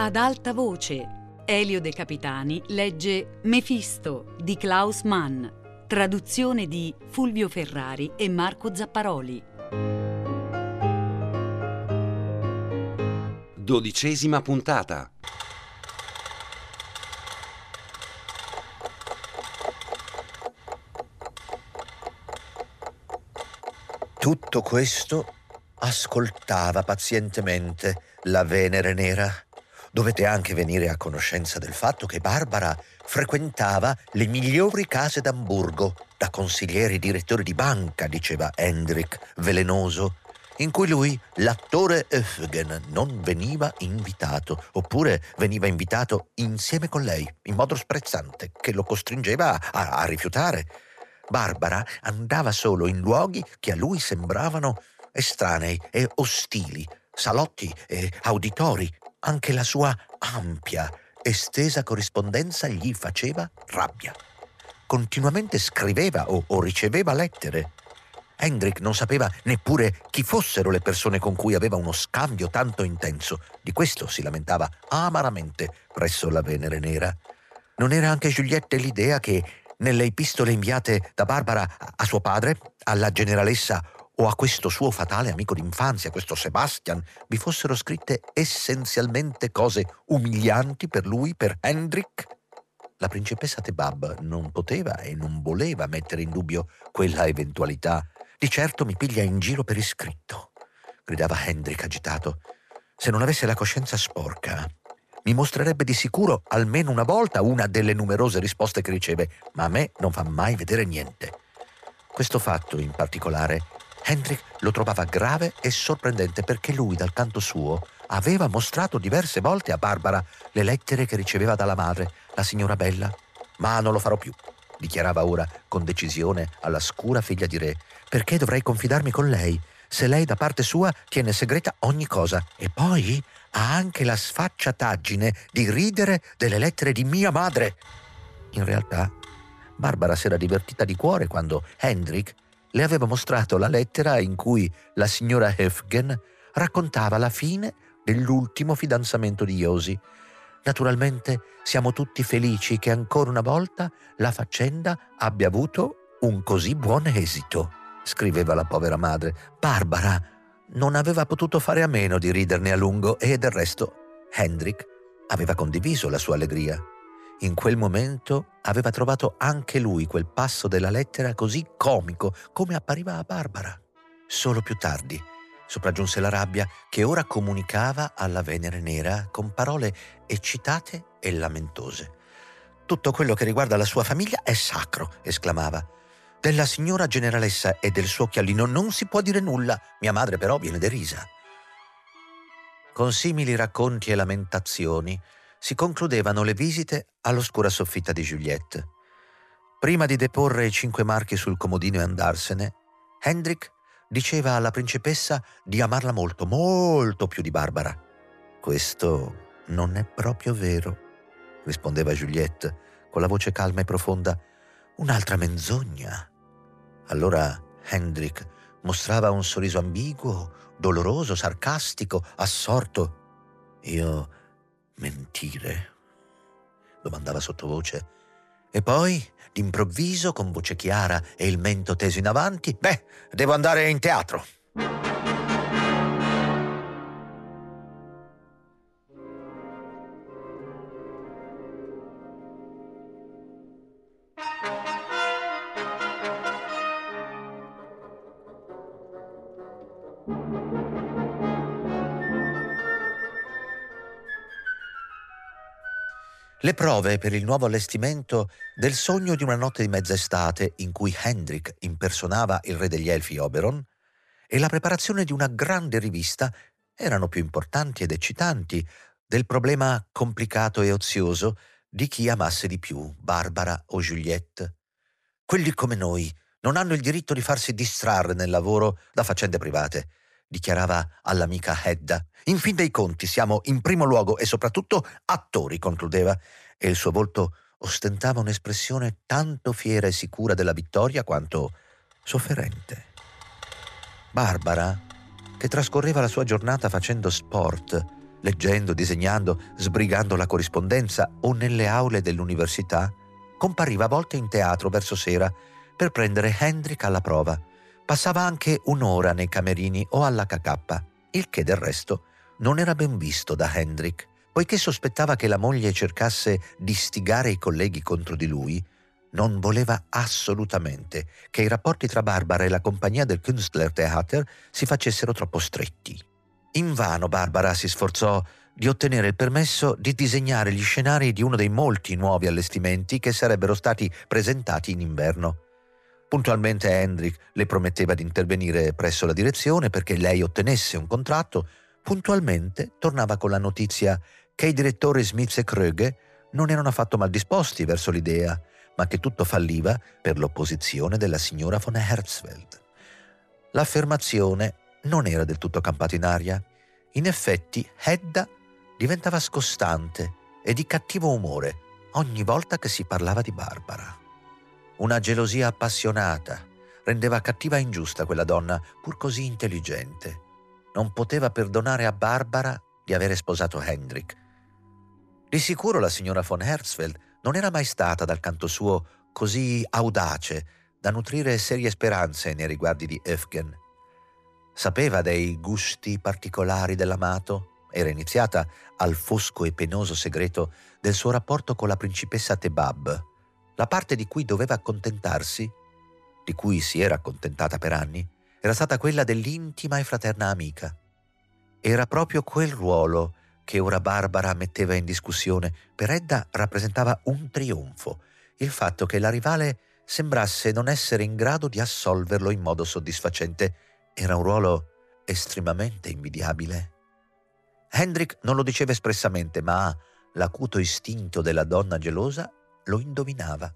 Ad alta voce, Elio De Capitani legge Mefisto di Klaus Mann, traduzione di Fulvio Ferrari e Marco Zapparoli. 12ª puntata. Tutto questo ascoltava pazientemente la Venere Nera. Dovete anche venire a conoscenza del fatto che Barbara frequentava le migliori case d'Amburgo, da consiglieri direttori di banca, diceva Hendrik, velenoso, in cui lui, l'attore Höfgen, non veniva invitato, oppure veniva invitato insieme con lei, in modo sprezzante, che lo costringeva a rifiutare. Barbara andava solo in luoghi che a lui sembravano estranei e ostili, salotti e auditori. Anche la sua ampia, estesa corrispondenza gli faceva rabbia. Continuamente scriveva o riceveva lettere. Hendrik non sapeva neppure chi fossero le persone con cui aveva uno scambio tanto intenso. Di questo si lamentava amaramente presso la Venere Nera. Non era anche Juliette l'idea che nelle epistole inviate da Barbara a suo padre, alla generalessa o a questo suo fatale amico d'infanzia, questo Sebastian, vi fossero scritte essenzialmente cose umilianti per lui, per Hendrik? La principessa Tebab non poteva e non voleva mettere in dubbio quella eventualità. Di certo mi piglia in giro per iscritto, gridava Hendrik agitato. Se non avesse la coscienza sporca, mi mostrerebbe di sicuro almeno una volta una delle numerose risposte che riceve, ma a me non fa mai vedere niente. Questo fatto in particolare Hendrik lo trovava grave e sorprendente perché lui, dal canto suo, aveva mostrato diverse volte a Barbara le lettere che riceveva dalla madre, la signora Bella. Ma non lo farò più, dichiarava ora con decisione alla scura figlia di re, perché dovrei confidarmi con lei, se lei da parte sua tiene segreta ogni cosa. E poi ha anche la sfacciataggine di ridere delle lettere di mia madre. In realtà, Barbara si era divertita di cuore quando Hendrik le aveva mostrato la lettera in cui la signora Höfgen raccontava la fine dell'ultimo fidanzamento di Josie. Naturalmente siamo tutti felici che ancora una volta la faccenda abbia avuto un così buon esito, scriveva la povera madre. Barbara non aveva potuto fare a meno di riderne a lungo e del resto Hendrik aveva condiviso la sua allegria. In quel momento aveva trovato anche lui quel passo della lettera così comico come appariva a Barbara. Solo più tardi sopraggiunse la rabbia che ora comunicava alla Venere Nera con parole eccitate e lamentose. «Tutto quello che riguarda la sua famiglia è sacro», esclamava. «Della signora generalessa e del suo occhialino non si può dire nulla, mia madre però viene derisa». Con simili racconti e lamentazioni si concludevano le visite all'oscura soffitta di Juliette. Prima di deporre i 5 marchi sul comodino e andarsene, Hendrik diceva alla principessa di amarla molto, molto più di Barbara. «Questo non è proprio vero», rispondeva Juliette con la voce calma e profonda. «Un'altra menzogna». Allora Hendrik mostrava un sorriso ambiguo, doloroso, sarcastico, assorto. «Io mentire?» domandava sottovoce. E poi, d'improvviso, con voce chiara e il mento teso in avanti: «Beh, devo andare in teatro». Le prove per il nuovo allestimento del sogno di una notte di mezz'estate in cui Hendrik impersonava il re degli Elfi Oberon e la preparazione di una grande rivista erano più importanti ed eccitanti del problema complicato e ozioso di chi amasse di più, Barbara o Juliette. «Quelli come noi non hanno il diritto di farsi distrarre nel lavoro da faccende private», dichiarava all'amica Hedda. «In fin dei conti siamo in primo luogo e soprattutto attori», concludeva, e il suo volto ostentava un'espressione tanto fiera e sicura della vittoria quanto sofferente. Barbara, che trascorreva la sua giornata facendo sport, leggendo, disegnando, sbrigando la corrispondenza o nelle aule dell'università, compariva a volte in teatro verso sera per prendere Hendrik alla prova. Passava anche un'ora nei camerini o alla cacappa, il che del resto non era ben visto da Hendrik, poiché sospettava che la moglie cercasse di istigare i colleghi contro di lui. Non voleva assolutamente che i rapporti tra Barbara e la compagnia del Künstlertheater si facessero troppo stretti. Invano Barbara si sforzò di ottenere il permesso di disegnare gli scenari di uno dei molti nuovi allestimenti che sarebbero stati presentati in inverno. Puntualmente Hendrik le prometteva di intervenire presso la direzione perché lei ottenesse un contratto. Puntualmente tornava con la notizia che i direttori Smith e Kröge non erano affatto mal disposti verso l'idea, ma che tutto falliva per l'opposizione della signora von Herzfeld. L'affermazione non era del tutto campata in aria. In effetti, Hedda diventava scostante e di cattivo umore ogni volta che si parlava di Barbara. Una gelosia appassionata rendeva cattiva e ingiusta quella donna, pur così intelligente. Non poteva perdonare a Barbara di avere sposato Hendrik. Di sicuro la signora von Herzfeld non era mai stata, dal canto suo, così audace da nutrire serie speranze nei riguardi di Evgen. Sapeva dei gusti particolari dell'amato, era iniziata al fosco e penoso segreto del suo rapporto con la principessa Tebab, la parte di cui doveva accontentarsi, di cui si era accontentata per anni, era stata quella dell'intima e fraterna amica. Era proprio quel ruolo che ora Barbara metteva in discussione. Per Hedda rappresentava un trionfo, il fatto che la rivale sembrasse non essere in grado di assolverlo in modo soddisfacente. Era un ruolo estremamente invidiabile. Hendrik non lo diceva espressamente, ma l'acuto istinto della donna gelosa lo indovinava.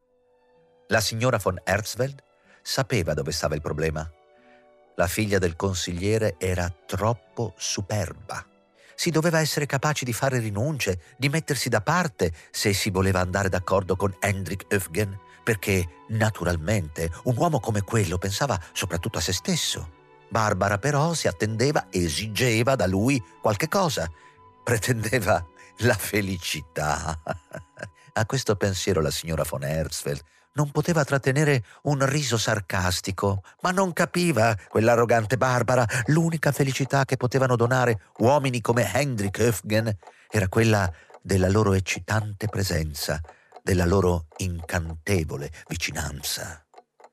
La signora von Herzfeld sapeva dove stava il problema. La figlia del consigliere era troppo superba. Si doveva essere capaci di fare rinunce, di mettersi da parte se si voleva andare d'accordo con Hendrik Evgen, perché, naturalmente, un uomo come quello pensava soprattutto a se stesso. Barbara però si attendeva, esigeva da lui qualche cosa. Pretendeva la felicità. A questo pensiero la signora von Herzfeld non poteva trattenere un riso sarcastico, ma non capiva quell'arrogante Barbara. L'unica felicità che potevano donare uomini come Hendrik Evgen era quella della loro eccitante presenza, della loro incantevole vicinanza.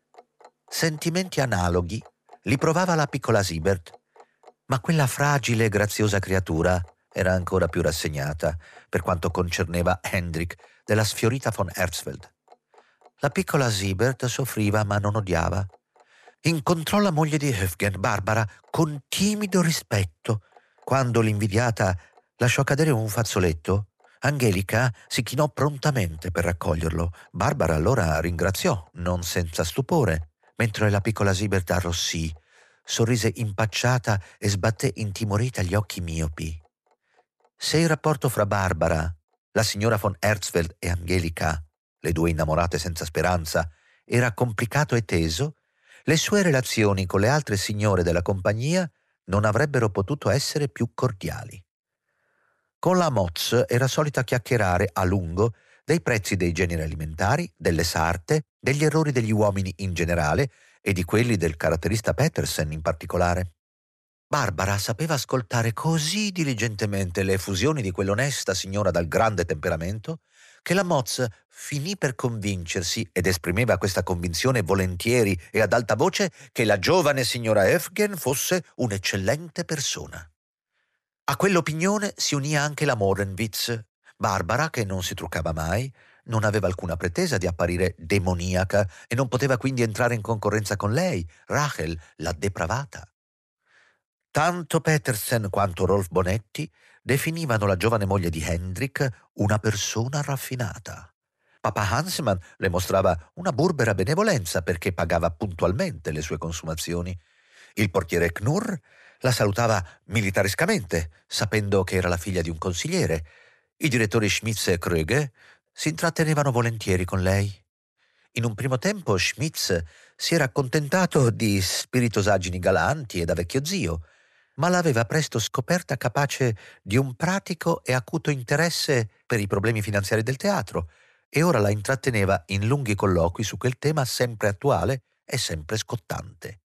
Sentimenti analoghi li provava la piccola Siebert, ma quella fragile e graziosa creatura era ancora più rassegnata per quanto concerneva Hendrik della sfiorita von Herzfeld. La piccola Siebert soffriva ma non odiava. Incontrò la moglie di Evgen, Barbara, con timido rispetto. Quando l'invidiata lasciò cadere un fazzoletto, Angelica si chinò prontamente per raccoglierlo. Barbara allora ringraziò, non senza stupore, mentre la piccola Siebert arrossì, sorrise impacciata e sbatté intimorita gli occhi miopi. Se il rapporto fra Barbara, la signora von Herzfeld e Angelica, le due innamorate senza speranza, era complicato e teso, le sue relazioni con le altre signore della compagnia non avrebbero potuto essere più cordiali. Con la Motz era solita chiacchierare a lungo dei prezzi dei generi alimentari, delle sarte, degli errori degli uomini in generale e di quelli del caratterista Petersen in particolare. Barbara sapeva ascoltare così diligentemente le effusioni di quell'onesta signora dal grande temperamento che la Motz finì per convincersi, ed esprimeva questa convinzione volentieri e ad alta voce, che la giovane signora Evgen fosse un'eccellente persona. A quell'opinione si unì anche la Morenwitz. Barbara, che non si truccava mai, non aveva alcuna pretesa di apparire demoniaca e non poteva quindi entrare in concorrenza con lei, Rachel, la depravata. Tanto Petersen quanto Rolf Bonetti definivano la giovane moglie di Hendrik una persona raffinata. Papa Hansmann le mostrava una burbera benevolenza perché pagava puntualmente le sue consumazioni. Il portiere Knurr la salutava militarescamente, sapendo che era la figlia di un consigliere. I direttori Schmitz e Kröge si intrattenevano volentieri con lei. In un primo tempo Schmitz si era accontentato di spiritosaggini galanti e da vecchio zio, ma l'aveva presto scoperta capace di un pratico e acuto interesse per i problemi finanziari del teatro, e ora la intratteneva in lunghi colloqui su quel tema sempre attuale e sempre scottante.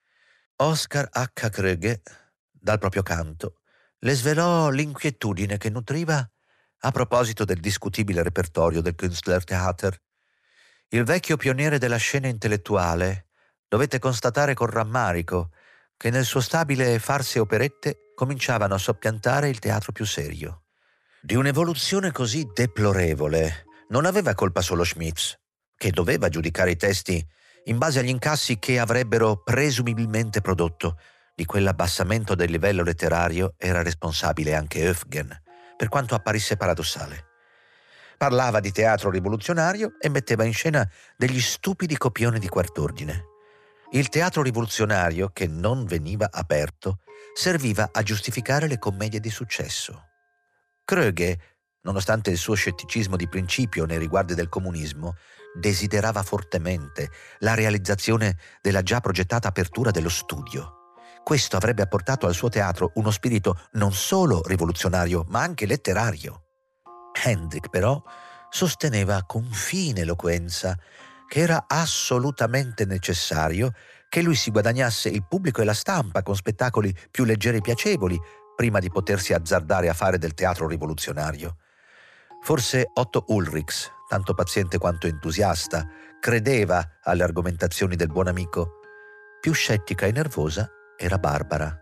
Oscar H. Kröge, dal proprio canto, le svelò l'inquietudine che nutriva a proposito del discutibile repertorio del Künstlertheater. Il vecchio pioniere della scena intellettuale dovette constatare con rammarico che nel suo stabile farse operette cominciavano a soppiantare il teatro più serio. Di un'evoluzione così deplorevole non aveva colpa solo Schmitz, che doveva giudicare i testi in base agli incassi che avrebbero presumibilmente prodotto. Di quell'abbassamento del livello letterario era responsabile anche Höfgen, per quanto apparisse paradossale. Parlava di teatro rivoluzionario e metteva in scena degli stupidi copioni di quart'ordine. Il teatro rivoluzionario, che non veniva aperto, serviva a giustificare le commedie di successo. Kröge, nonostante il suo scetticismo di principio nei riguardi del comunismo, desiderava fortemente la realizzazione della già progettata apertura dello studio. Questo avrebbe apportato al suo teatro uno spirito non solo rivoluzionario, ma anche letterario. Hendrik, però, sosteneva con fine eloquenza che era assolutamente necessario che lui si guadagnasse il pubblico e la stampa con spettacoli più leggeri e piacevoli prima di potersi azzardare a fare del teatro rivoluzionario. Forse Otto Ullrichs, tanto paziente quanto entusiasta, credeva alle argomentazioni del buon amico. Più scettica e nervosa era Barbara.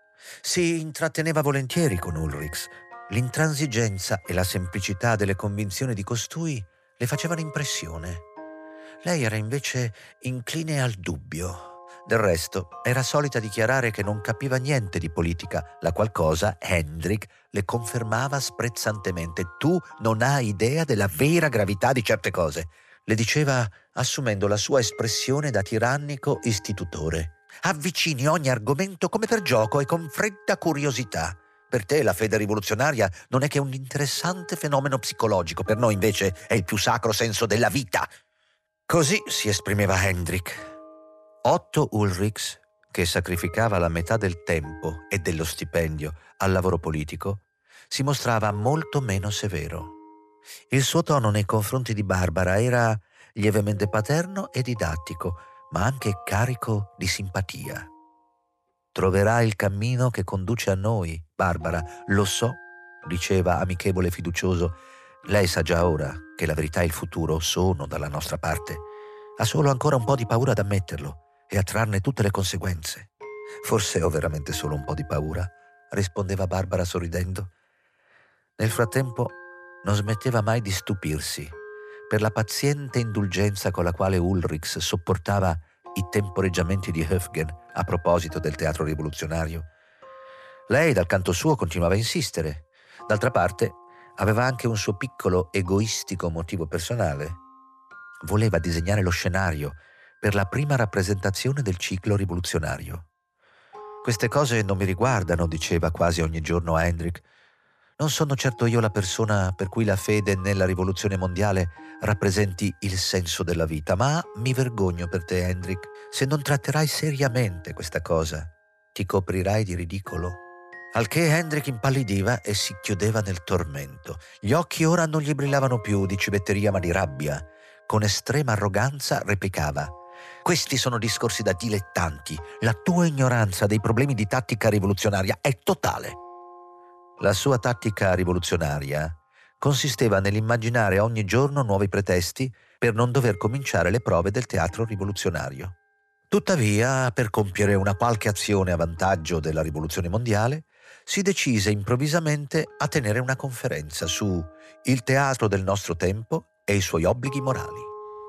Si intratteneva volentieri con Ullrichs. L'intransigenza e la semplicità delle convinzioni di costui le facevano impressione. Lei era invece incline al dubbio. Del resto, era solita dichiarare che non capiva niente di politica, la qual cosa Hendrik le confermava sprezzantemente. Tu non hai idea della vera gravità di certe cose, le diceva assumendo la sua espressione da tirannico istitutore. Avvicini ogni argomento come per gioco e con fredda curiosità. Per te la fede rivoluzionaria non è che un interessante fenomeno psicologico, per noi invece è il più sacro senso della vita. Così si esprimeva Hendrik. Otto Ullrichs, che sacrificava la metà del tempo e dello stipendio al lavoro politico, si mostrava molto meno severo. Il suo tono nei confronti di Barbara era lievemente paterno e didattico, ma anche carico di simpatia. «Troverai il cammino che conduce a noi, Barbara, lo so», diceva amichevole e fiducioso. «Lei sa già ora che la verità e il futuro sono dalla nostra parte. Ha solo ancora un po' di paura ad ammetterlo e a trarne tutte le conseguenze». «Forse ho veramente solo un po' di paura», rispondeva Barbara sorridendo. Nel frattempo non smetteva mai di stupirsi per la paziente indulgenza con la quale Ullrichs sopportava i temporeggiamenti di Höfgen a proposito del teatro rivoluzionario. Lei, dal canto suo, continuava a insistere. D'altra parte, aveva anche un suo piccolo egoistico motivo personale. Voleva disegnare lo scenario per la prima rappresentazione del ciclo rivoluzionario. «Queste cose non mi riguardano», diceva quasi ogni giorno a Hendrik. «Non sono certo io la persona per cui la fede nella rivoluzione mondiale rappresenti il senso della vita, ma mi vergogno per te, Hendrik. Se non tratterai seriamente questa cosa, ti coprirai di ridicolo». Al che Hendrik impallidiva e si chiudeva nel tormento. Gli occhi ora non gli brillavano più di civetteria ma di rabbia. Con estrema arroganza replicava: «Questi sono discorsi da dilettanti. La tua ignoranza dei problemi di tattica rivoluzionaria è totale». La sua tattica rivoluzionaria consisteva nell'immaginare ogni giorno nuovi pretesti per non dover cominciare le prove del teatro rivoluzionario. Tuttavia, per compiere una qualche azione a vantaggio della rivoluzione mondiale, si decise improvvisamente a tenere una conferenza su il teatro del nostro tempo e i suoi obblighi morali.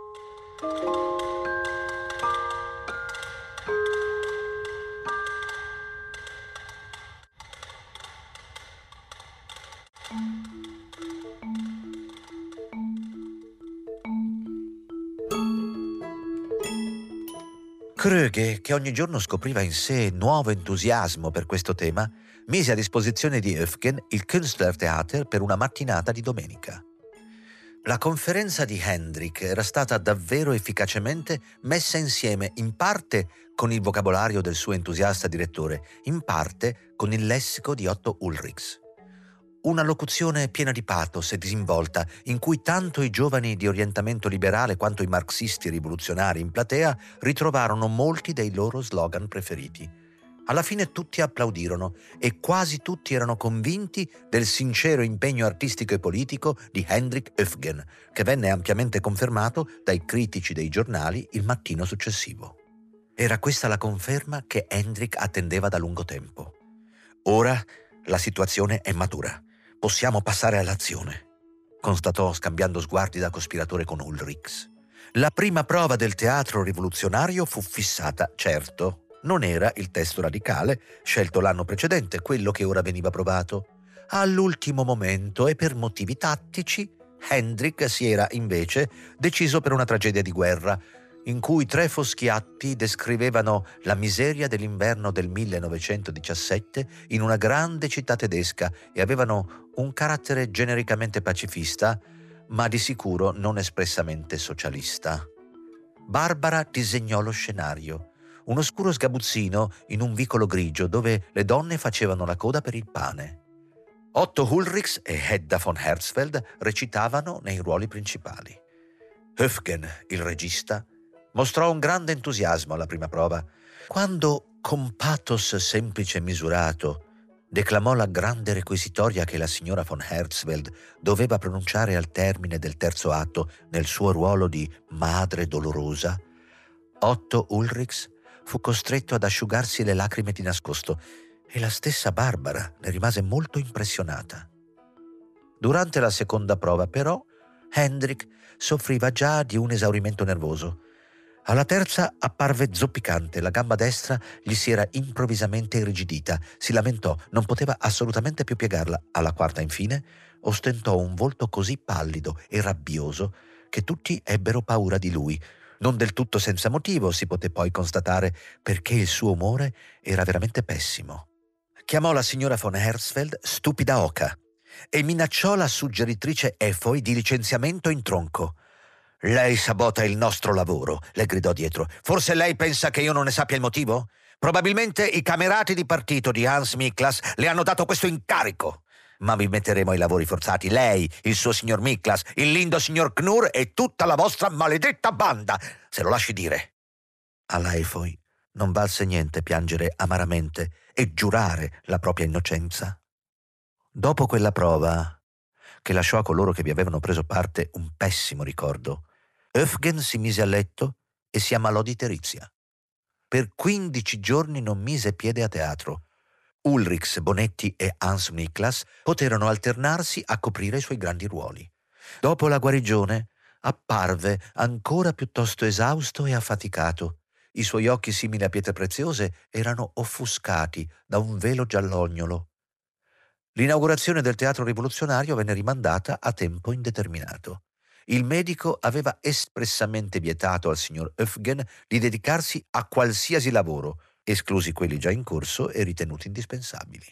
Kröge, che ogni giorno scopriva in sé nuovo entusiasmo per questo tema, mise a disposizione di Höfgen il Künstlertheater per una mattinata di domenica. La conferenza di Hendrik era stata davvero efficacemente messa insieme in parte con il vocabolario del suo entusiasta direttore, in parte con il lessico di Otto Ullrichs. Una locuzione piena di pathos e disinvolta, in cui tanto i giovani di orientamento liberale quanto i marxisti rivoluzionari in platea ritrovarono molti dei loro slogan preferiti. Alla fine tutti applaudirono e quasi tutti erano convinti del sincero impegno artistico e politico di Hendrik Oefgen, che venne ampiamente confermato dai critici dei giornali il mattino successivo. Era questa la conferma che Hendrik attendeva da lungo tempo. Ora la situazione è matura. Possiamo passare all'azione, constatò scambiando sguardi da cospiratore con Ullrichs. La prima prova del teatro rivoluzionario fu fissata, certo. Non era il testo radicale scelto l'anno precedente, quello che ora veniva provato. All'ultimo momento e per motivi tattici, Hendrik si era invece deciso per una tragedia di guerra, in cui 3 foschi atti descrivevano la miseria dell'inverno del 1917 in una grande città tedesca e avevano un carattere genericamente pacifista, ma di sicuro non espressamente socialista. Barbara disegnò lo scenario. Un oscuro sgabuzzino in un vicolo grigio dove le donne facevano la coda per il pane. Otto Ullrichs e Hedda von Herzfeld recitavano nei ruoli principali. Oefgen, il regista, mostrò un grande entusiasmo alla prima prova. Quando, con pathos semplice e misurato, declamò la grande requisitoria che la signora von Herzfeld doveva pronunciare al termine del terzo atto nel suo ruolo di madre dolorosa, Otto Ullrichs fu costretto ad asciugarsi le lacrime di nascosto e la stessa Barbara ne rimase molto impressionata. Durante la seconda prova, però, Hendrik soffriva già di un esaurimento nervoso. Alla terza apparve zoppicante, la gamba destra gli si era improvvisamente irrigidita, si lamentò, non poteva assolutamente più piegarla. Alla quarta, infine, ostentò un volto così pallido e rabbioso che tutti ebbero paura di lui. Non del tutto senza motivo, si poté poi constatare, perché il suo umore era veramente pessimo. Chiamò la signora von Herzfeld stupida oca e minacciò la suggeritrice Efeu di licenziamento in tronco. «Lei sabota il nostro lavoro», le gridò dietro. «Forse lei pensa che io non ne sappia il motivo? Probabilmente i camerati di partito di Hans Miklas le hanno dato questo incarico. Ma vi metteremo ai lavori forzati, lei, il suo signor Miklas, il lindo signor Knur e tutta la vostra maledetta banda, se lo lasci dire». Alla Efeu non valse niente piangere amaramente e giurare la propria innocenza. Dopo quella prova, che lasciò a coloro che vi avevano preso parte un pessimo ricordo, Oefgen si mise a letto e si ammalò di iterizia. Per 15 giorni non mise piede a teatro. Ullrichs, Bonetti e Hans Miklas poterono alternarsi a coprire i suoi grandi ruoli. Dopo la guarigione apparve ancora piuttosto esausto e affaticato. I suoi occhi, simili a pietre preziose, erano offuscati da un velo giallognolo. L'inaugurazione del teatro rivoluzionario venne rimandata a tempo indeterminato. Il medico aveva espressamente vietato al signor Oefgen di dedicarsi a qualsiasi lavoro, esclusi quelli già in corso e ritenuti indispensabili.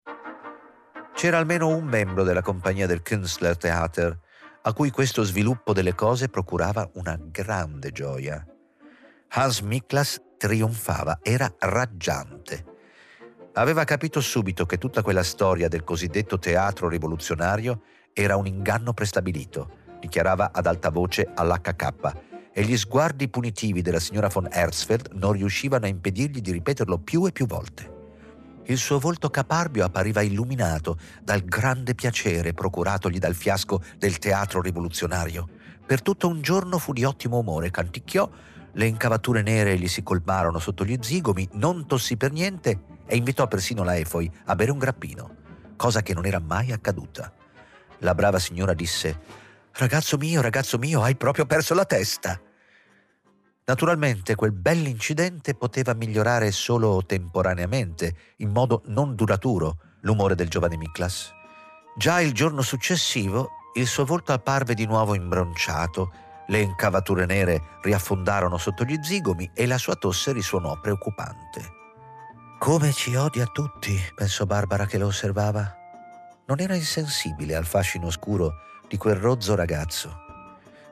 C'era almeno un membro della compagnia del Künstlertheater a cui questo sviluppo delle cose procurava una grande gioia. Hans Miklas trionfava, era raggiante. Aveva capito subito che tutta quella storia del cosiddetto teatro rivoluzionario era un inganno prestabilito, dichiarava ad alta voce all'HK, e gli sguardi punitivi della signora von Herzfeld non riuscivano a impedirgli di ripeterlo più e più volte. Il suo volto caparbio appariva illuminato dal grande piacere procuratogli dal fiasco del teatro rivoluzionario. Per tutto un giorno fu di ottimo umore, canticchiò, le incavature nere gli si colmarono sotto gli zigomi, non tossì per niente e invitò persino la Efeu a bere un grappino, cosa che non era mai accaduta. La brava signora disse: ragazzo mio, hai proprio perso la testa». Naturalmente quel bell'incidente poteva migliorare solo temporaneamente, in modo non duraturo, l'umore del giovane Miklas. Già il giorno successivo il suo volto apparve di nuovo imbronciato, le incavature nere riaffondarono sotto gli zigomi e la sua tosse risuonò preoccupante. «Come ci odia tutti», pensò Barbara che lo osservava. Non era insensibile al fascino oscuro di quel rozzo ragazzo.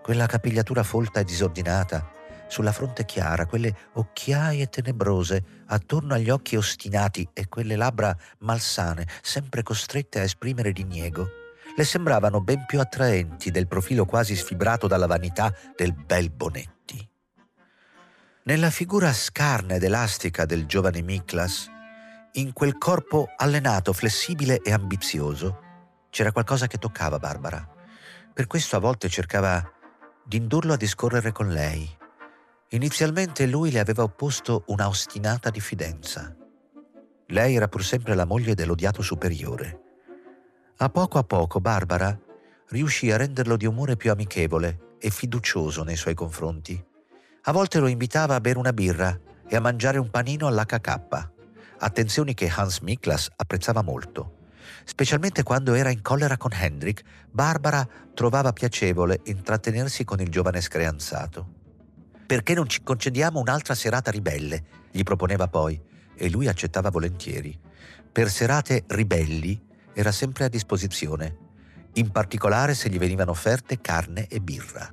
Quella capigliatura folta e disordinata, sulla fronte chiara, quelle occhiaie tenebrose attorno agli occhi ostinati e quelle labbra malsane, sempre costrette a esprimere diniego, le sembravano ben più attraenti del profilo quasi sfibrato dalla vanità del bel Bonetti. Nella figura scarna ed elastica del giovane Miklas, in quel corpo allenato, flessibile e ambizioso, c'era qualcosa che toccava Barbara. Per questo a volte cercava di indurlo a discorrere con lei. Inizialmente lui le aveva opposto una ostinata diffidenza. Lei era pur sempre la moglie dell'odiato superiore. A poco Barbara riuscì a renderlo di umore più amichevole e fiducioso nei suoi confronti. A volte lo invitava a bere una birra e a mangiare un panino all'HK, attenzioni che Hans Miklas apprezzava molto. Specialmente quando era in collera con Hendrik, Barbara trovava piacevole intrattenersi con il giovane screanzato. «Perché non ci concediamo un'altra serata ribelle?» gli proponeva poi, e lui accettava volentieri. Per serate ribelli era sempre a disposizione, in particolare se gli venivano offerte carne e birra.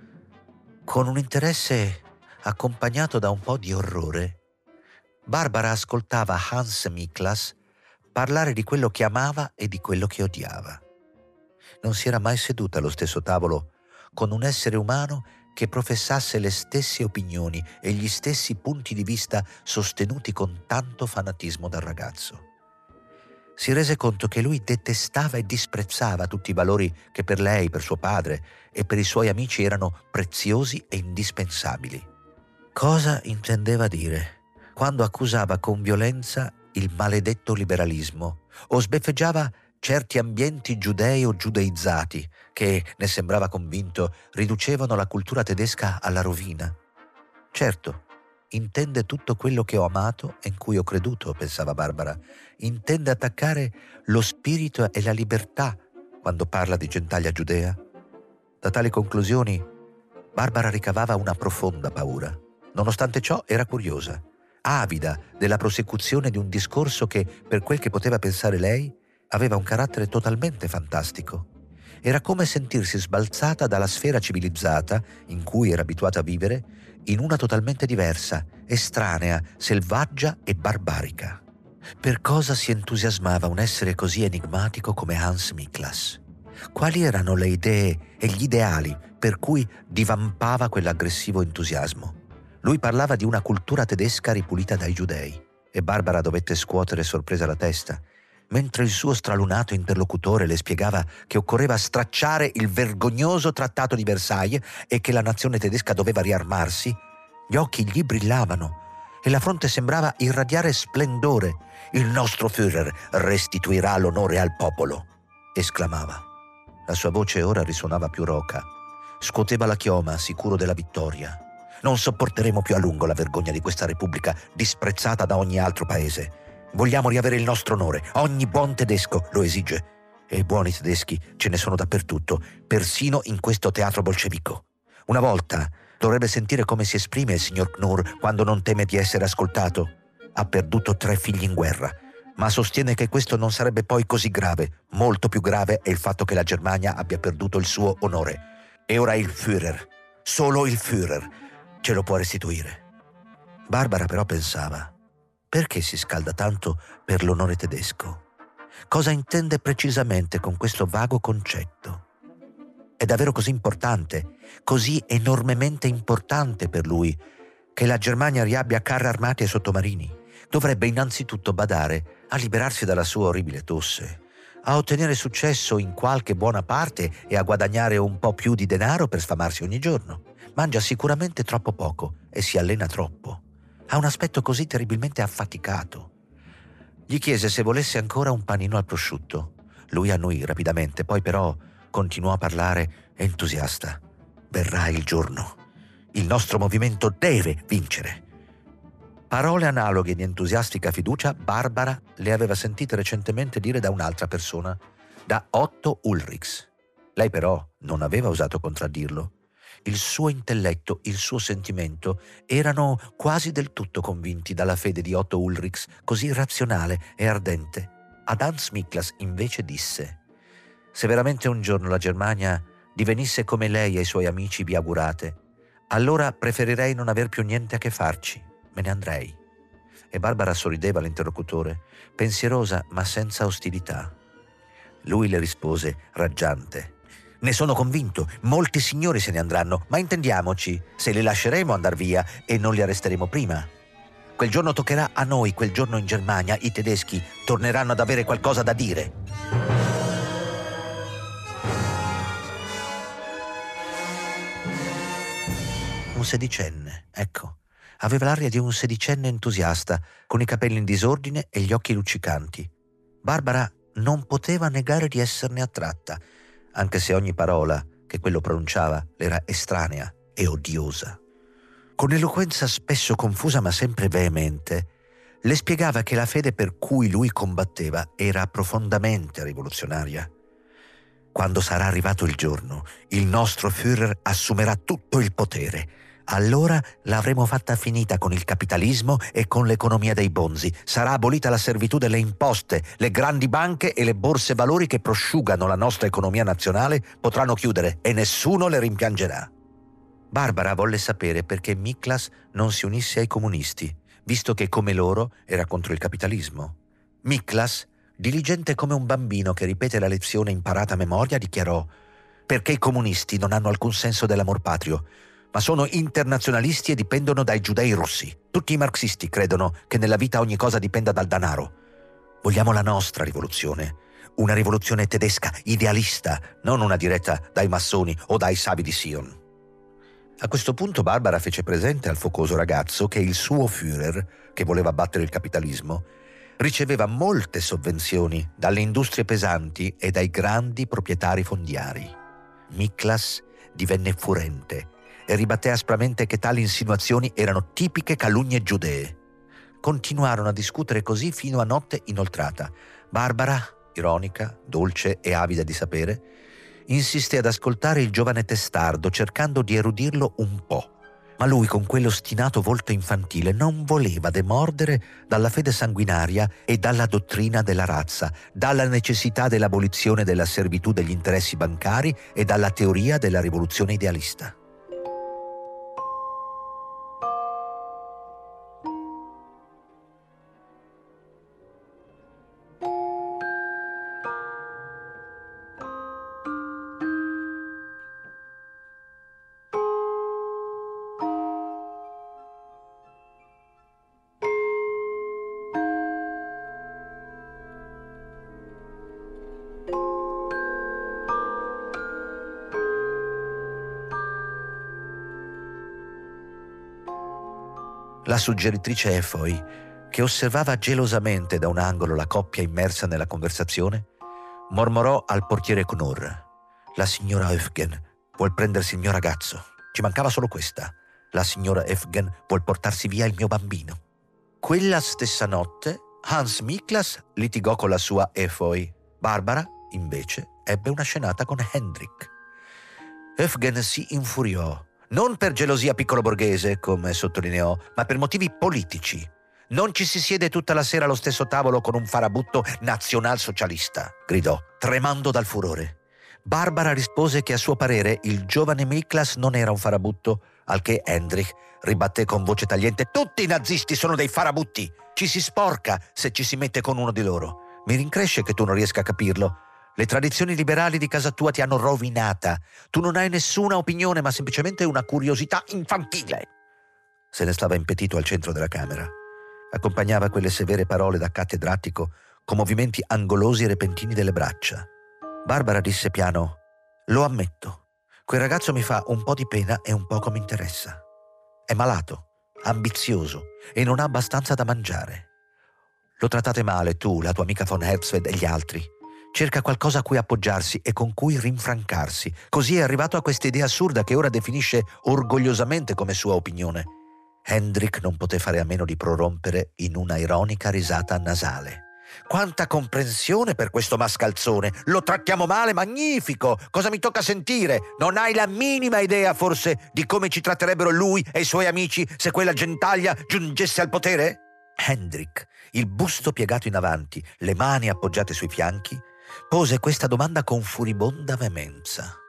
Con un interesse accompagnato da un po' di orrore, Barbara ascoltava Hans Miklas parlare di quello che amava e di quello che odiava. Non si era mai seduta allo stesso tavolo con un essere umano che professasse le stesse opinioni e gli stessi punti di vista sostenuti con tanto fanatismo dal ragazzo. Si rese conto che lui detestava e disprezzava tutti i valori che per lei, per suo padre e per i suoi amici erano preziosi e indispensabili. Cosa intendeva dire quando accusava con violenza il maledetto liberalismo o sbeffeggiava certi ambienti giudei o giudeizzati che, ne sembrava convinto, riducevano la cultura tedesca alla rovina? Certo, intende tutto quello che ho amato e in cui ho creduto, pensava Barbara. Intende attaccare lo spirito e la libertà quando parla di Gentaglia Giudea. Da tali conclusioni, Barbara ricavava una profonda paura. Nonostante ciò, era curiosa, avida della prosecuzione di un discorso che, per quel che poteva pensare lei, aveva un carattere totalmente fantastico. Era come sentirsi sbalzata dalla sfera civilizzata in cui era abituata a vivere in una totalmente diversa, estranea, selvaggia e barbarica. Per cosa si entusiasmava un essere così enigmatico come Hans Miklas? Quali erano le idee e gli ideali per cui divampava quell'aggressivo entusiasmo? Lui parlava di una cultura tedesca ripulita dai giudei e Barbara dovette scuotere sorpresa la testa. Mentre il suo stralunato interlocutore le spiegava che occorreva stracciare il vergognoso trattato di Versailles e che la nazione tedesca doveva riarmarsi, gli occhi gli brillavano e la fronte sembrava irradiare splendore. «Il nostro Führer restituirà l'onore al popolo», esclamava. La sua voce ora risuonava più roca. Scuoteva la chioma, sicuro della vittoria. «Non sopporteremo più a lungo la vergogna di questa Repubblica disprezzata da ogni altro paese. Vogliamo riavere il nostro onore. Ogni buon tedesco lo esige. E buoni tedeschi ce ne sono dappertutto, persino in questo teatro bolscevico. Una volta dovrebbe sentire come si esprime il signor Knurr quando non teme di essere ascoltato. Ha perduto 3 figli in guerra, ma sostiene che questo non sarebbe poi così grave. Molto più grave è il fatto che la Germania abbia perduto il suo onore. E ora il Führer, solo il Führer, ce lo può restituire». Barbara però pensava: perché si scalda tanto per l'onore tedesco? Cosa intende precisamente con questo vago concetto? È davvero così importante, così enormemente importante per lui, che la Germania riabbia carri armati e sottomarini? Dovrebbe innanzitutto badare a liberarsi dalla sua orribile tosse, a ottenere successo in qualche buona parte e a guadagnare un po' più di denaro per sfamarsi ogni giorno. Mangia sicuramente troppo poco e si allena troppo. Ha un aspetto così terribilmente affaticato. Gli chiese se volesse ancora un panino al prosciutto. Lui annuì rapidamente, poi però continuò a parlare entusiasta. «Verrà il giorno. Il nostro movimento deve vincere». Parole analoghe di entusiastica fiducia Barbara le aveva sentite recentemente dire da un'altra persona, da Otto Ulrichs. Lei però non aveva osato contraddirlo. Il suo intelletto, il suo sentimento erano quasi del tutto convinti dalla fede di Otto Ulrichs, così razionale e ardente. Ad Hans Miklas invece disse: «Se veramente un giorno la Germania divenisse come lei e i suoi amici vi augurate, allora preferirei non aver più niente a che farci, me ne andrei. E Barbara sorrideva all'interlocutore, pensierosa ma senza ostilità. Lui le rispose, raggiante: ne sono convinto, molti signori se ne andranno, ma intendiamoci, se li lasceremo andar via e non li arresteremo prima. Quel giorno toccherà a noi, quel giorno in Germania i tedeschi torneranno ad avere qualcosa da dire. Un sedicenne, ecco. Aveva l'aria di un sedicenne entusiasta, con i capelli in disordine e gli occhi luccicanti. Barbara non poteva negare di esserne attratta, anche se ogni parola che quello pronunciava le era estranea e odiosa. Con eloquenza spesso confusa ma sempre veemente, le spiegava che la fede per cui lui combatteva era profondamente rivoluzionaria. Quando sarà arrivato il giorno, il nostro Führer assumerà tutto il potere. Allora l'avremo fatta finita con il capitalismo e con l'economia dei bonzi. Sarà abolita la servitù delle imposte, le grandi banche e le borse valori che prosciugano la nostra economia nazionale potranno chiudere e nessuno le rimpiangerà. Barbara volle sapere perché Miklas non si unisse ai comunisti, visto che come loro era contro il capitalismo. Miklas, diligente come un bambino che ripete la lezione imparata a memoria, dichiarò: perché i comunisti non hanno alcun senso dell'amor patrio, ma sono internazionalisti e dipendono dai giudei russi. Tutti i marxisti credono che nella vita ogni cosa dipenda dal denaro. Vogliamo la nostra rivoluzione, una rivoluzione tedesca, idealista, non una diretta dai massoni o dai sabi di Sion. A questo punto Barbara fece presente al focoso ragazzo che il suo Führer, che voleva abbattere il capitalismo, riceveva molte sovvenzioni dalle industrie pesanti e dai grandi proprietari fondiari. Miklas divenne furente e ribatté aspramente che tali insinuazioni erano tipiche calunnie giudee. Continuarono a discutere così fino a notte inoltrata. Barbara, ironica, dolce e avida di sapere, insisté ad ascoltare il giovane testardo cercando di erudirlo un po', ma lui con quell'ostinato volto infantile non voleva demordere dalla fede sanguinaria e dalla dottrina della razza, dalla necessità dell'abolizione della servitù degli interessi bancari e dalla teoria della rivoluzione idealista. La suggeritrice Efoi, che osservava gelosamente da un angolo la coppia immersa nella conversazione, mormorò al portiere Knorr: la signora Öfgen vuol prendersi il mio ragazzo. Ci mancava solo questa. La signora Öfgen vuol portarsi via il mio bambino. Quella stessa notte Hans Miklas litigò con la sua Efoi. Barbara, invece, ebbe una scenata con Hendrik. Öfgen si infuriò, non per gelosia piccolo-borghese, come sottolineò, ma per motivi politici. Non ci si siede tutta la sera allo stesso tavolo con un farabutto nazionalsocialista, gridò, tremando dal furore. Barbara rispose che a suo parere il giovane Miklas non era un farabutto, al che Hendrik ribatté con voce tagliente: tutti i nazisti sono dei farabutti, ci si sporca se ci si mette con uno di loro. Mi rincresce che tu non riesca a capirlo. Le tradizioni liberali di casa tua ti hanno rovinata. Tu non hai nessuna opinione, ma semplicemente una curiosità infantile. Se ne stava impetito al centro della camera. Accompagnava quelle severe parole da cattedratico con movimenti angolosi e repentini delle braccia. Barbara disse piano: lo ammetto, quel ragazzo mi fa un po' di pena e un poco mi interessa. È malato, ambizioso e non ha abbastanza da mangiare. Lo trattate male tu, la tua amica von Herzfeld e gli altri. Cerca qualcosa a cui appoggiarsi e con cui rinfrancarsi. Così è arrivato a questa idea assurda che ora definisce orgogliosamente come sua opinione. Hendrik non poté fare a meno di prorompere in una ironica risata nasale. Quanta comprensione per questo mascalzone! Lo trattiamo male? Magnifico! Cosa mi tocca sentire? Non hai la minima idea, forse, di come ci tratterebbero lui e i suoi amici se quella gentaglia giungesse al potere? Hendrik, il busto piegato in avanti, le mani appoggiate sui fianchi, pose questa domanda con furibonda veemenza.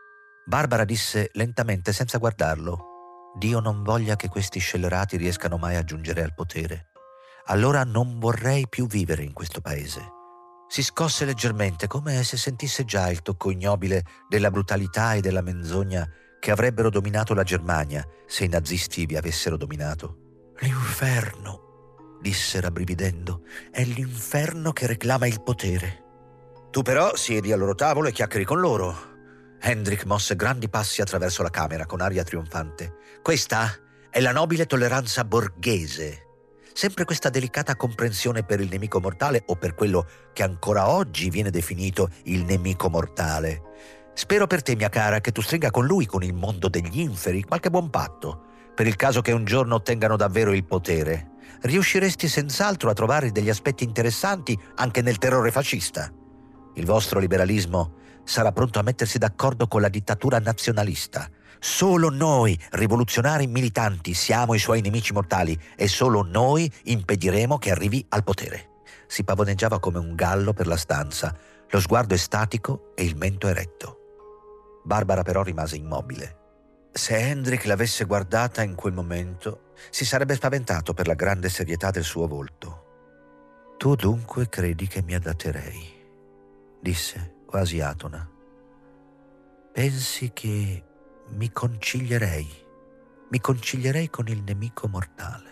Barbara disse lentamente senza guardarlo: «Dio non voglia che questi scellerati riescano mai a giungere al potere. Allora non vorrei più vivere in questo paese». Si scosse leggermente, come se sentisse già il tocco ignobile della brutalità e della menzogna che avrebbero dominato la Germania se i nazisti vi avessero dominato. «L'inferno», disse rabbrividendo, «è l'inferno che reclama il potere». «Tu però siedi al loro tavolo e chiacchieri con loro». Hendrik mosse grandi passi attraverso la camera con aria trionfante. «Questa è la nobile tolleranza borghese. Sempre questa delicata comprensione per il nemico mortale, o per quello che ancora oggi viene definito il nemico mortale. Spero per te, mia cara, che tu stringa con lui, con il mondo degli inferi, qualche buon patto, per il caso che un giorno ottengano davvero il potere. Riusciresti senz'altro a trovare degli aspetti interessanti anche nel terrore fascista. Il vostro liberalismo sarà pronto a mettersi d'accordo con la dittatura nazionalista. Solo noi, rivoluzionari militanti, siamo i suoi nemici mortali e solo noi impediremo che arrivi al potere». Si pavoneggiava come un gallo per la stanza, lo sguardo estatico e il mento eretto. Barbara però rimase immobile. Se Hendrik l'avesse guardata in quel momento, si sarebbe spaventato per la grande serietà del suo volto. «Tu dunque credi che mi adatterei?» disse, quasi atona. «Pensi che mi concilierei con il nemico mortale?»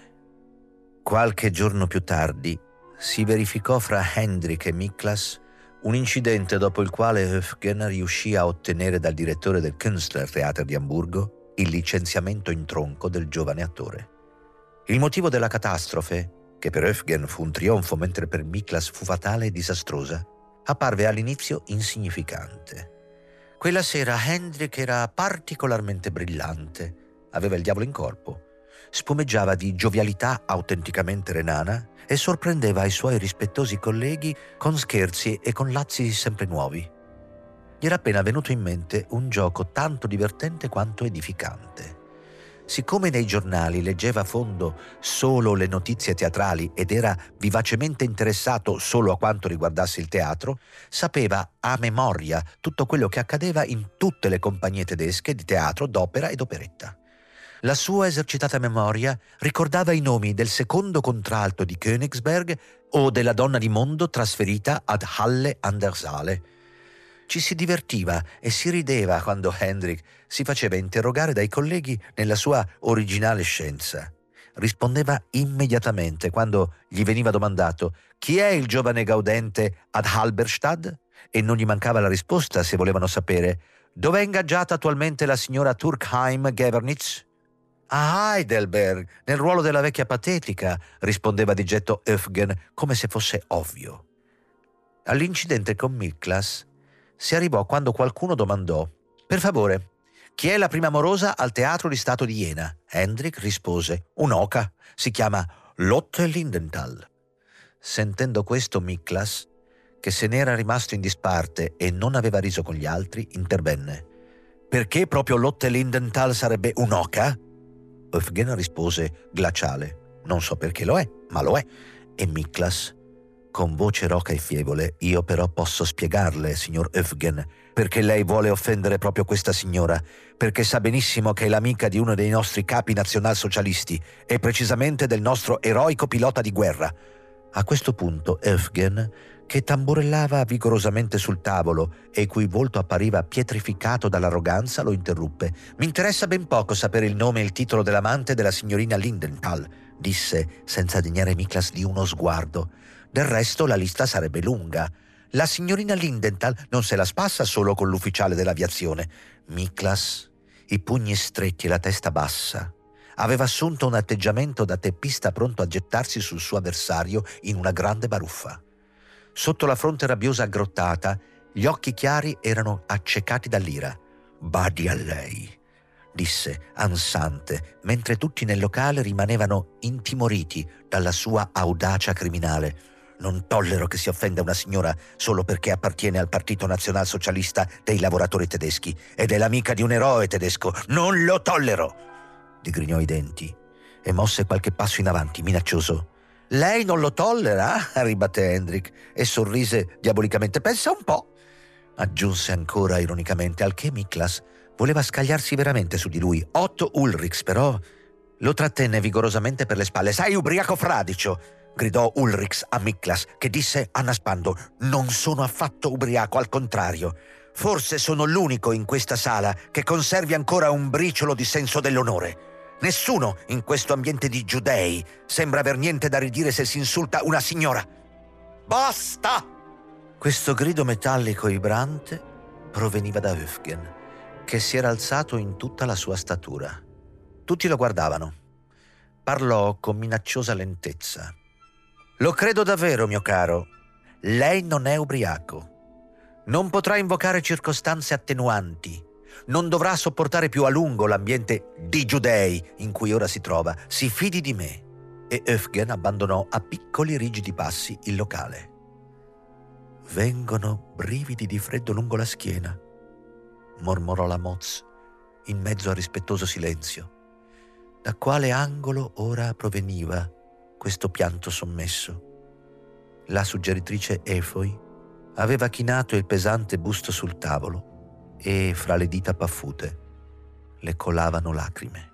Qualche giorno più tardi si verificò fra Hendrik e Miklas un incidente dopo il quale Höfgen riuscì a ottenere dal direttore del Künstlertheater di Amburgo il licenziamento in tronco del giovane attore. Il motivo della catastrofe, che per Höfgen fu un trionfo mentre per Miklas fu fatale e disastrosa, apparve all'inizio insignificante. Quella sera Hendrik era particolarmente brillante, aveva il diavolo in corpo, spumeggiava di giovialità autenticamente renana e sorprendeva i suoi rispettosi colleghi con scherzi e con lazzi sempre nuovi. Gli era appena venuto in mente un gioco tanto divertente quanto edificante. Siccome nei giornali leggeva a fondo solo le notizie teatrali ed era vivacemente interessato solo a quanto riguardasse il teatro, sapeva a memoria tutto quello che accadeva in tutte le compagnie tedesche di teatro, d'opera ed operetta. La sua esercitata memoria ricordava i nomi del secondo contralto di Königsberg o della donna di mondo trasferita ad Halle an der Saale. Ci si divertiva e si rideva quando Hendrik si faceva interrogare dai colleghi nella sua originale scienza. Rispondeva immediatamente quando gli veniva domandato «Chi è il giovane gaudente ad Halberstadt?» e non gli mancava la risposta se volevano sapere «Dov'è ingaggiata attualmente la signora Turkheim-Gevernitz?» «A Heidelberg, nel ruolo della vecchia patetica», rispondeva di getto Höfgen come se fosse ovvio. All'incidente con Miklas si arrivò quando qualcuno domandò «Per favore, chi è la prima morosa al Teatro di Stato di Jena?» Hendrik rispose «Un'oca, si chiama Lotte Lindenthal». Sentendo questo Miklas, che se n'era rimasto in disparte e non aveva riso con gli altri, intervenne «Perché proprio Lotte Lindenthal sarebbe un'oca?» Höfgen rispose glaciale «Non so perché lo è, ma lo è». E Miklas, con voce roca e fievole, «Io però posso spiegarle, signor Höfgen, perché lei vuole offendere proprio questa signora, perché sa benissimo che è l'amica di uno dei nostri capi nazionalsocialisti e precisamente del nostro eroico pilota di guerra». A questo punto Höfgen, che tamburellava vigorosamente sul tavolo e cui volto appariva pietrificato dall'arroganza, lo interruppe. «Mi interessa ben poco sapere il nome e il titolo dell'amante della signorina Lindenthal», disse, senza degnare Miklas di uno sguardo. «Del resto la lista sarebbe lunga. La signorina Lindenthal non se la spassa solo con l'ufficiale dell'aviazione». Miklas, i pugni stretti e la testa bassa, aveva assunto un atteggiamento da teppista pronto a gettarsi sul suo avversario in una grande baruffa. Sotto la fronte rabbiosa aggrottata, gli occhi chiari erano accecati dall'ira. «Badi a lei», disse, ansante, mentre tutti nel locale rimanevano intimoriti dalla sua audacia criminale. «Non tollero che si offenda una signora solo perché appartiene al Partito Nazionalsocialista dei lavoratori tedeschi ed è l'amica di un eroe tedesco. Non lo tollero!» Digrignò i denti e mosse qualche passo in avanti, minaccioso. «Lei non lo tollera?» ribatté Hendrik e sorrise diabolicamente. «Pensa un po'», aggiunse ancora ironicamente, al che Miklas Voleva scagliarsi veramente su di lui. Otto Ulrichs, però, lo trattenne vigorosamente per le spalle. «Sei ubriaco fradicio!» gridò Ulrichs a Miklas, che disse annaspando: «Non sono affatto ubriaco, al contrario. Forse sono l'unico in questa sala che conservi ancora un briciolo di senso dell'onore. Nessuno in questo ambiente di giudei sembra aver niente da ridire se si insulta una signora. Basta!» Questo grido metallico vibrante proveniva da Höfgen, che si era alzato in tutta la sua statura. Tutti lo guardavano. Parlò con minacciosa lentezza. «Lo credo davvero, mio caro. Lei non è ubriaco. Non potrà invocare circostanze attenuanti. Non dovrà sopportare più a lungo l'ambiente di giudei in cui ora si trova. Si fidi di me». E Höfgen abbandonò a piccoli rigidi passi il locale. «Vengono brividi di freddo lungo la schiena», mormorò la Moz in mezzo al rispettoso silenzio. Da quale angolo ora proveniva questo pianto sommesso? La suggeritrice Efoi aveva chinato il pesante busto sul tavolo e fra le dita paffute le colavano lacrime.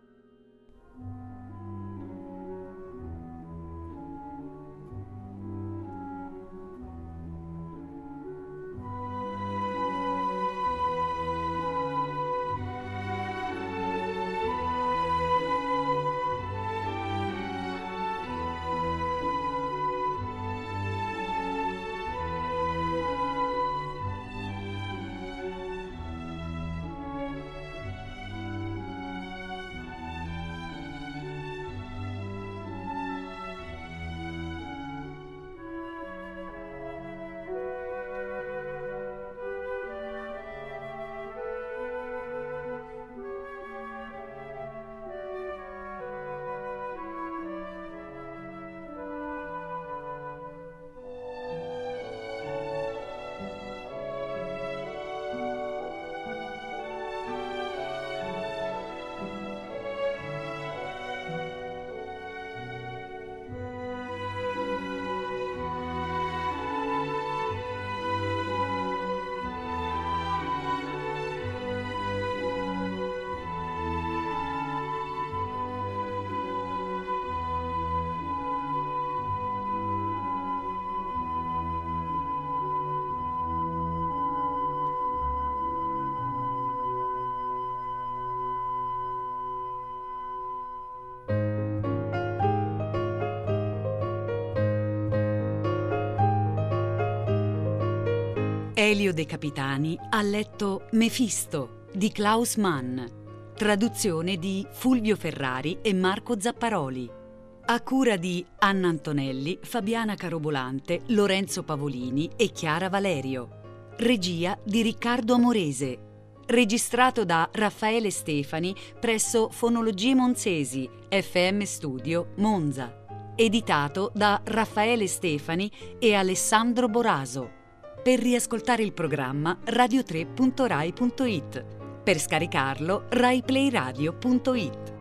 Elio De Capitani ha letto Mefisto di Klaus Mann, traduzione di Fulvio Ferrari e Marco Zapparoli, a cura di Anna Antonelli, Fabiana Carobolante, Lorenzo Pavolini e Chiara Valerio, regia di Riccardo Amorese, registrato da Raffaele Stefani presso Fonologie Monzesi, FM Studio, Monza, editato da Raffaele Stefani e Alessandro Boraso. Per riascoltare il programma radio3.rai.it. Per scaricarlo raiplayradio.it.